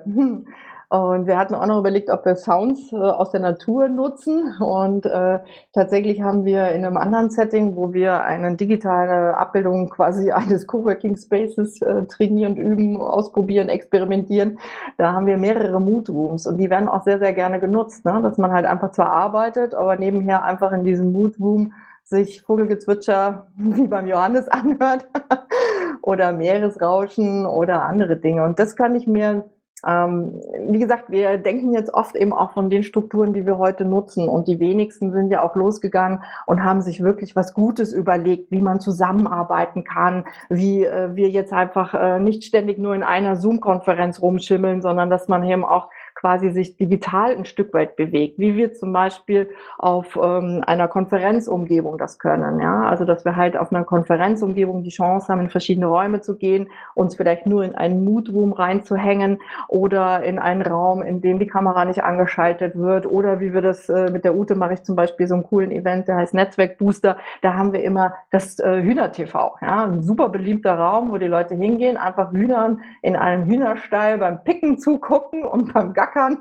Und wir hatten auch noch überlegt, ob wir Sounds äh, aus der Natur nutzen. Und äh, tatsächlich haben wir in einem anderen Setting, wo wir eine digitale Abbildung quasi eines Coworking Spaces äh, trainieren, üben, ausprobieren, experimentieren. Da haben wir mehrere Mood Rooms und die werden auch sehr, sehr gerne genutzt, ne? Dass man halt einfach zwar arbeitet, aber nebenher einfach in diesem Mood Room sich Vogelgezwitscher wie beim Johannes anhört oder Meeresrauschen oder andere Dinge. Und das kann ich mir Ähm, wie gesagt, wir denken jetzt oft eben auch von den Strukturen, die wir heute nutzen. Und die wenigsten sind ja auch losgegangen und haben sich wirklich was Gutes überlegt, wie man zusammenarbeiten kann, wie äh, wir jetzt einfach äh, nicht ständig nur in einer Zoom-Konferenz rumschimmeln, sondern dass man eben auch quasi sich digital ein Stück weit bewegt, wie wir zum Beispiel auf ähm, einer Konferenzumgebung das können. Ja? Also dass wir halt auf einer Konferenzumgebung die Chance haben, in verschiedene Räume zu gehen, uns vielleicht nur in einen Mood-Room reinzuhängen oder in einen Raum, in dem die Kamera nicht angeschaltet wird oder wie wir das äh, mit der Ute mache ich zum Beispiel so einen coolen Event, der heißt Netzwerkbooster, da haben wir immer das äh, Hühner-T V, ja? Ein super beliebter Raum, wo die Leute hingehen, einfach Hühnern in einem Hühnerstall beim Picken zugucken und beim Gackern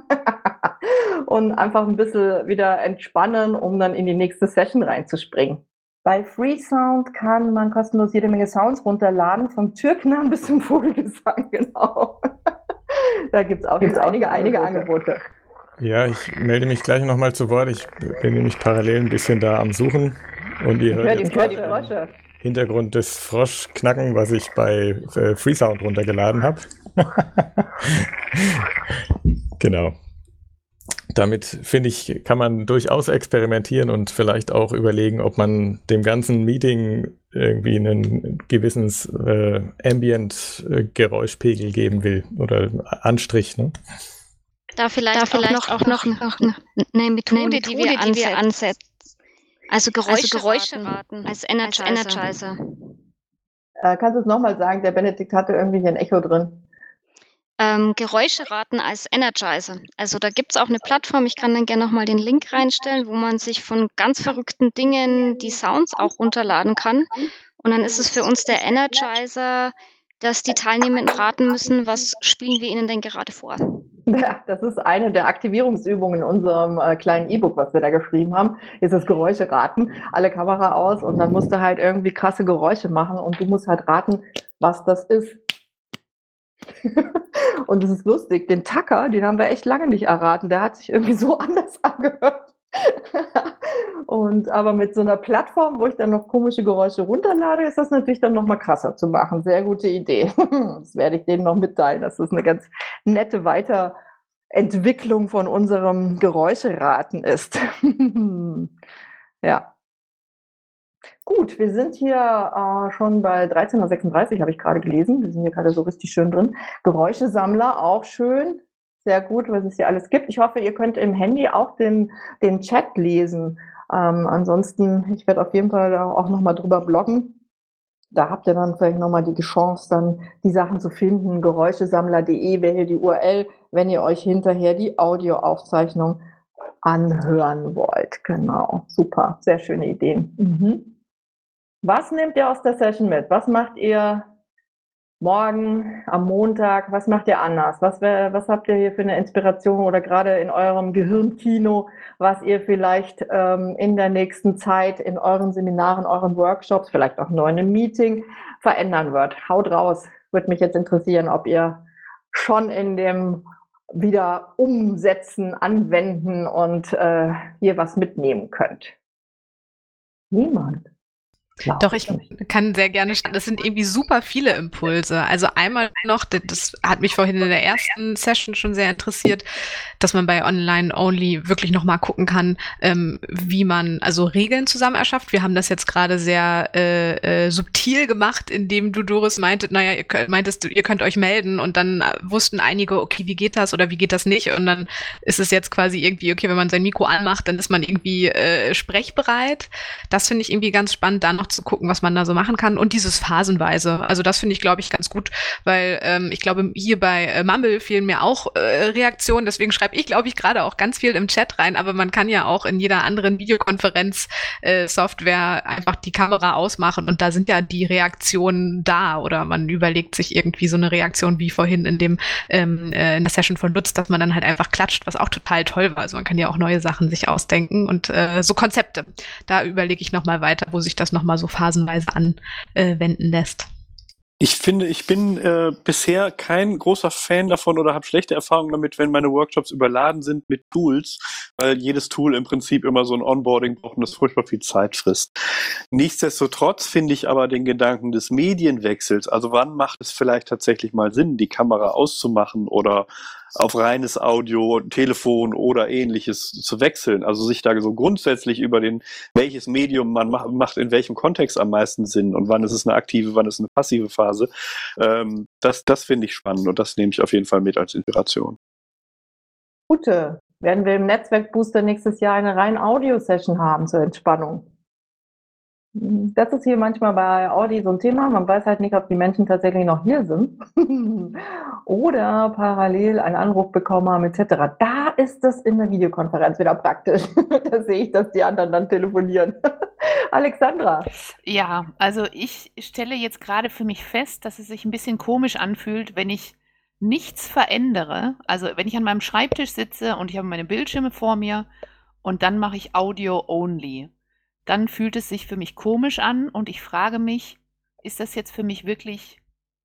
und einfach ein bisschen wieder entspannen, um dann in die nächste Session reinzuspringen. Bei Freesound kann man kostenlos jede Menge Sounds runterladen, vom Türknamen bis zum Vogelgesang, genau. Da gibt es auch gibt's einige, einige Angebote. Ja, ich melde mich gleich nochmal zu Wort. Ich bin nämlich parallel ein bisschen da am Suchen. Und ihr hört jetzt die Frosche. Hintergrund des Froschknacken, was ich bei äh, Freesound runtergeladen habe. Genau. Damit, finde ich, kann man durchaus experimentieren und vielleicht auch überlegen, ob man dem ganzen Meeting irgendwie einen gewissen äh, Ambient-Geräuschpegel geben will oder Anstrich. Ne? Da vielleicht, da vielleicht auch, noch, auch noch, noch eine, eine Methode, eine Methode die, wir die wir ansetzen. Also Geräusche, also Geräusche raten als Energizer. Als Energizer. Äh, kannst du es nochmal sagen? Der Benedikt hatte irgendwie hier ein Echo drin. Ähm, Geräusche raten als Energizer. Also da gibt es auch eine Plattform, ich kann dann gerne nochmal den Link reinstellen, wo man sich von ganz verrückten Dingen die Sounds auch runterladen kann. Und dann ist es für uns der Energizer, dass die Teilnehmenden raten müssen, was spielen wir ihnen denn gerade vor. Ja, das ist eine der Aktivierungsübungen in unserem äh, kleinen E-Book, was wir da geschrieben haben, ist das Geräusche raten. Alle Kamera aus und dann musst du halt irgendwie krasse Geräusche machen und du musst halt raten, was das ist. Und das ist lustig, den Tucker, den haben wir echt lange nicht erraten, der hat sich irgendwie so anders angehört. Und aber mit so einer Plattform, wo ich dann noch komische Geräusche runterlade, ist das natürlich dann noch mal krasser zu machen. Sehr gute Idee. Das werde ich denen noch mitteilen. Das ist eine ganz nette Weiterentwicklung von unserem Geräuscheraten ist. Ja. Gut, wir sind hier äh, schon bei dreizehn Uhr sechsunddreißig, habe ich gerade gelesen. Wir sind hier gerade so richtig schön drin. Geräuschesammler, auch schön. Sehr gut, was es hier alles gibt. Ich hoffe, ihr könnt im Handy auch den, den Chat lesen. Ähm, ansonsten, ich werde auf jeden Fall da auch nochmal drüber bloggen. Da habt ihr dann vielleicht nochmal die Chance, dann die Sachen zu finden. Geräuschesammler punkt de wäre hier die U R L, wenn ihr euch hinterher die Audioaufzeichnung anhören wollt. Genau, super, sehr schöne Ideen. Mhm. Was nehmt ihr aus der Session mit? Was macht ihr morgen, am Montag? Was macht ihr anders? Was, wär, was habt ihr hier für eine Inspiration oder gerade in eurem Gehirnkino, was ihr vielleicht ähm, in der nächsten Zeit in euren Seminaren, euren Workshops, vielleicht auch nur in einem Meeting verändern wird? Haut raus. Würde mich jetzt interessieren, ob ihr schon in dem wieder umsetzen, anwenden und äh, hier was mitnehmen könnt. Niemand. Glaub Doch, ich nicht. kann sehr gerne starten. Das sind irgendwie super viele Impulse. Also einmal noch, das- das hat mich vorhin in der ersten Session schon sehr interessiert, dass man bei Online-Only wirklich nochmal gucken kann, ähm, wie man also Regeln zusammen erschafft. Wir haben das jetzt gerade sehr äh, äh, subtil gemacht, indem du, Doris, meintet, naja, ihr könnt, meintest, ihr könnt euch melden und dann äh, wussten einige, okay, wie geht das oder wie geht das nicht? Und dann ist es jetzt quasi irgendwie, okay, wenn man sein Mikro anmacht, dann ist man irgendwie äh, sprechbereit. Das finde ich irgendwie ganz spannend, da noch zu gucken, was man da so machen kann. Und dieses phasenweise. Also das finde ich, glaube ich, ganz gut, weil ähm, ich glaube, hier bei äh, Mumble fehlen mir auch äh, Reaktionen. Deswegen schreibe ich, glaube ich, gerade auch ganz viel im Chat rein. Aber man kann ja auch in jeder anderen Videokonferenz-Software äh, einfach die Kamera ausmachen und da sind ja die Reaktionen da. Oder man überlegt sich irgendwie so eine Reaktion wie vorhin in dem ähm, äh, in der Session von Lutz, dass man dann halt einfach klatscht, was auch total toll war. Also man kann ja auch neue Sachen sich ausdenken und äh, so Konzepte. Da überlege ich nochmal weiter, wo sich das nochmal so phasenweise anwenden lässt. Ich finde, ich bin äh, bisher kein großer Fan davon oder habe schlechte Erfahrungen damit, wenn meine Workshops überladen sind mit Tools, weil jedes Tool im Prinzip immer so ein Onboarding braucht und das furchtbar viel Zeit frisst. Nichtsdestotrotz finde ich aber den Gedanken des Medienwechsels, also wann macht es vielleicht tatsächlich mal Sinn, die Kamera auszumachen oder auf reines Audio, Telefon oder ähnliches zu wechseln. Also sich da so grundsätzlich über den, welches Medium man macht, macht in welchem Kontext am meisten Sinn und wann ist es eine aktive, wann ist es eine passive Phase. Ähm, das das finde ich spannend und das nehme ich auf jeden Fall mit als Inspiration. Gute. Werden wir im Netzwerkbooster nächstes Jahr eine rein Audio-Session haben zur Entspannung? Das ist hier manchmal bei Audi so ein Thema. Man weiß halt nicht, ob die Menschen tatsächlich noch hier sind oder parallel einen Anruf bekommen haben et cetera. Da ist das in der Videokonferenz wieder praktisch. Da sehe ich, dass die anderen dann telefonieren. Alexandra. Ja, also ich stelle jetzt gerade für mich fest, dass es sich ein bisschen komisch anfühlt, wenn ich nichts verändere. Also wenn ich an meinem Schreibtisch sitze und ich habe meine Bildschirme vor mir und dann mache ich Audio only. Dann fühlt es sich für mich komisch an und ich frage mich, ist das jetzt für mich wirklich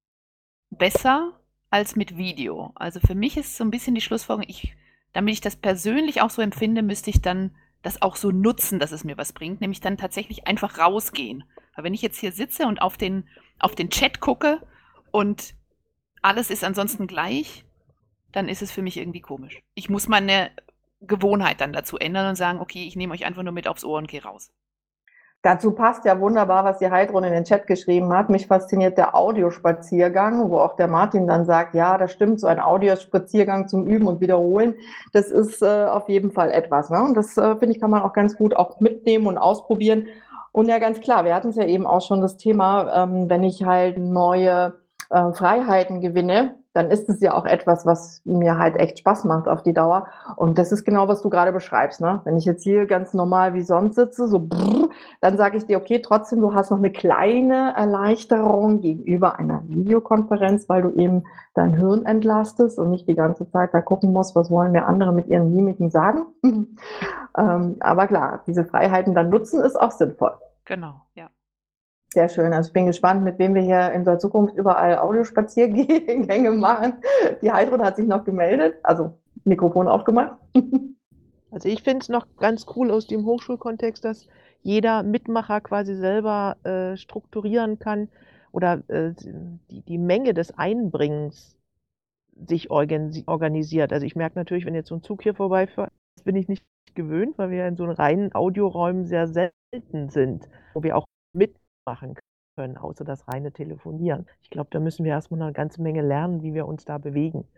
besser als mit Video? Also für mich ist so ein bisschen die Schlussfolgerung, ich, damit ich das persönlich auch so empfinde, müsste ich dann das auch so nutzen, dass es mir was bringt, nämlich dann tatsächlich einfach rausgehen. Aber wenn ich jetzt hier sitze und auf den, auf den Chat gucke und alles ist ansonsten gleich, dann ist es für mich irgendwie komisch. Ich muss meine Gewohnheit dann dazu ändern und sagen, okay, ich nehme euch einfach nur mit aufs Ohr und gehe raus. Dazu passt ja wunderbar, was die Heidrun in den Chat geschrieben hat. Mich fasziniert der Audiospaziergang, wo auch der Martin dann sagt, ja, das stimmt, so ein Audiospaziergang zum Üben und Wiederholen, das ist äh, auf jeden Fall etwas. Ne? Und das, äh, finde ich, kann man auch ganz gut auch mitnehmen und ausprobieren. Und ja, ganz klar, wir hatten es ja eben auch schon das Thema, ähm, wenn ich halt neue äh, Freiheiten gewinne, dann ist es ja auch etwas, was mir halt echt Spaß macht auf die Dauer. Und das ist genau, was du gerade beschreibst. Ne? Wenn ich jetzt hier ganz normal wie sonst sitze, so brrr, dann sage ich dir, okay, trotzdem, du hast noch eine kleine Erleichterung gegenüber einer Videokonferenz, weil du eben dein Hirn entlastest und nicht die ganze Zeit da gucken musst, was wollen mir andere mit ihren Mimiken sagen. ähm, aber klar, diese Freiheiten dann nutzen, ist auch sinnvoll. Genau, ja. Sehr schön. Also ich bin gespannt, mit wem wir hier in der Zukunft überall Audiospaziergänge machen. Die Heidrun hat sich noch gemeldet, also Mikrofon aufgemacht. Also ich finde es noch ganz cool aus dem Hochschulkontext, dass jeder Mitmacher quasi selber äh, strukturieren kann oder äh, die, die Menge des Einbringens sich organisi organisiert. Also ich merke natürlich, wenn jetzt so ein Zug hier vorbeifährt, das bin ich nicht gewöhnt, weil wir in so reinen Audioräumen sehr selten sind, wo wir auch mitmachen können, außer das reine Telefonieren. Ich glaube, da müssen wir erstmal eine ganze Menge lernen, wie wir uns da bewegen.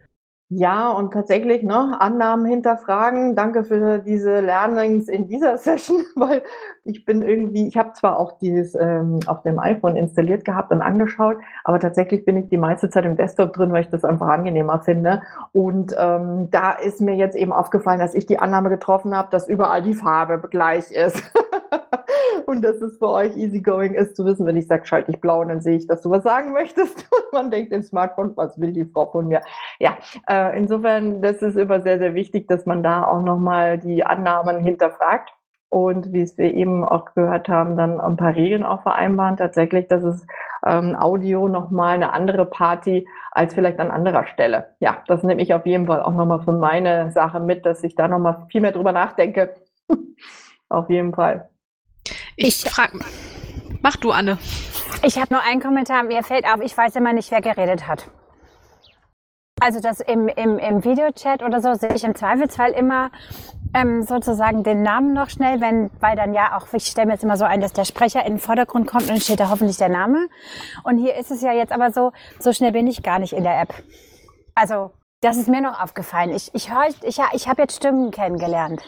Ja, und tatsächlich, ne, Annahmen hinterfragen. Danke für diese Learnings in dieser Session, weil ich bin irgendwie, ich habe zwar auch dieses ähm, auf dem iPhone installiert gehabt und angeschaut, aber tatsächlich bin ich die meiste Zeit im Desktop drin, weil ich das einfach angenehmer finde. Und ähm, da ist mir jetzt eben aufgefallen, dass ich die Annahme getroffen habe, dass überall die Farbe gleich ist. Und dass es für euch easygoing ist zu wissen, wenn ich sage, schalte ich blau, dann sehe ich, dass du was sagen möchtest. Und man denkt im Smartphone, was will die Frau von mir? Ja, äh, insofern, das ist immer sehr, sehr wichtig, dass man da auch nochmal die Annahmen hinterfragt. Und wie es wir eben auch gehört haben, dann ein paar Regeln auch vereinbaren. Tatsächlich, dass es ähm, Audio nochmal eine andere Party als vielleicht an anderer Stelle. Ja, das nehme ich auf jeden Fall auch nochmal von meiner Sache mit, dass ich da nochmal viel mehr drüber nachdenke. Auf jeden Fall. Ich, ich frage, mach du, Anne. Ich habe nur einen Kommentar, mir fällt auf, ich weiß immer nicht, wer geredet hat. Also das im, im, im Videochat oder so sehe ich im Zweifelsfall immer ähm, sozusagen den Namen noch schnell, wenn, weil dann ja auch, ich stelle mir jetzt immer so ein, dass der Sprecher in den Vordergrund kommt und dann steht da hoffentlich der Name. Und hier ist es ja jetzt aber so, so schnell bin ich gar nicht in der App. Also das ist mir noch aufgefallen. Ich, ich, hör, ich, ich habe jetzt Stimmen kennengelernt.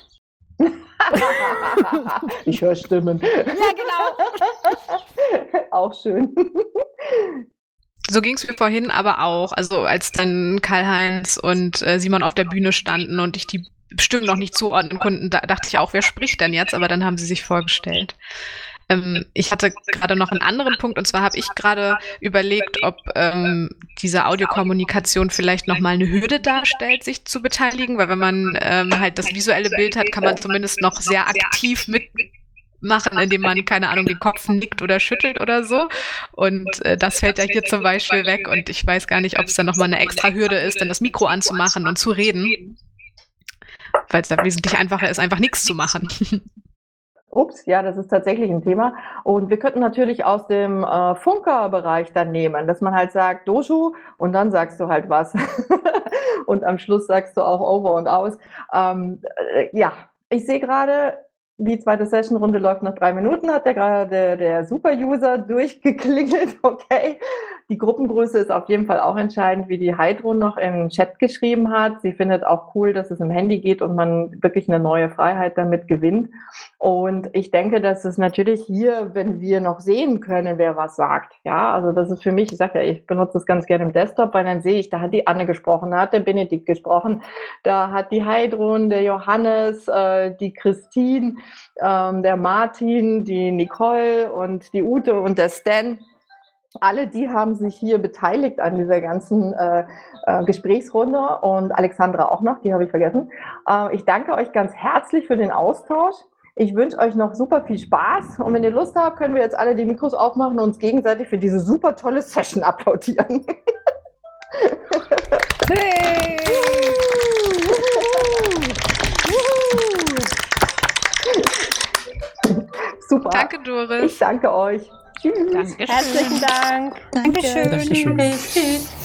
Ich höre Stimmen. Ja, genau. Auch schön. So ging es mir vorhin aber auch, also als dann Karl-Heinz und äh, Simon auf der Bühne standen und ich die Stimmen noch nicht zuordnen konnten, da dachte ich auch, wer spricht denn jetzt? Aber dann haben sie sich vorgestellt. Ähm, ich hatte gerade noch einen anderen Punkt, und zwar habe ich gerade überlegt, ob ähm, diese Audiokommunikation vielleicht nochmal eine Hürde darstellt, sich zu beteiligen, weil wenn man ähm, halt das visuelle Bild hat, kann man zumindest noch sehr aktiv mitmachen, indem man, keine Ahnung, den Kopf nickt oder schüttelt oder so. Und äh, das fällt ja hier zum Beispiel weg, und ich weiß gar nicht, ob es dann nochmal eine extra Hürde ist, dann das Mikro anzumachen und zu reden, weil es da wesentlich einfacher ist, einfach nichts zu machen. Ups, ja, das ist tatsächlich ein Thema. Und wir könnten natürlich aus dem äh, Funker-Bereich dann nehmen, dass man halt sagt, Dojo, und dann sagst du halt was. Und am Schluss sagst du auch over und aus. Ähm, äh, ja, ich sehe gerade, die zweite Session-Runde läuft nach drei Minuten, hat der gerade der, der Super-User durchgeklingelt. Okay. Die Gruppengröße ist auf jeden Fall auch entscheidend, wie die Heidrun noch im Chat geschrieben hat. Sie findet auch cool, dass es im Handy geht und man wirklich eine neue Freiheit damit gewinnt. Und ich denke, dass es natürlich hier, wenn wir noch sehen können, wer was sagt. Ja, also das ist für mich, ich sage ja, ich benutze das ganz gerne im Desktop, weil dann sehe ich, da hat die Anne gesprochen, da hat der Benedikt gesprochen, da hat die Heidrun, der Johannes, äh, die Christine, ähm, der Martin, die Nicole und die Ute und der Stan. Alle die haben sich hier beteiligt an dieser ganzen äh, äh, Gesprächsrunde, und Alexandra auch noch, die habe ich vergessen. Äh, ich danke euch ganz herzlich für den Austausch. Ich wünsche euch noch super viel Spaß, und wenn ihr Lust habt, können wir jetzt alle die Mikros aufmachen und uns gegenseitig für diese super tolle Session applaudieren. Hey! Super. Danke, Doris. Ich danke euch. Tschüss. Dankeschön. Herzlichen Dank. Dankeschön. Dankeschön. Tschüss.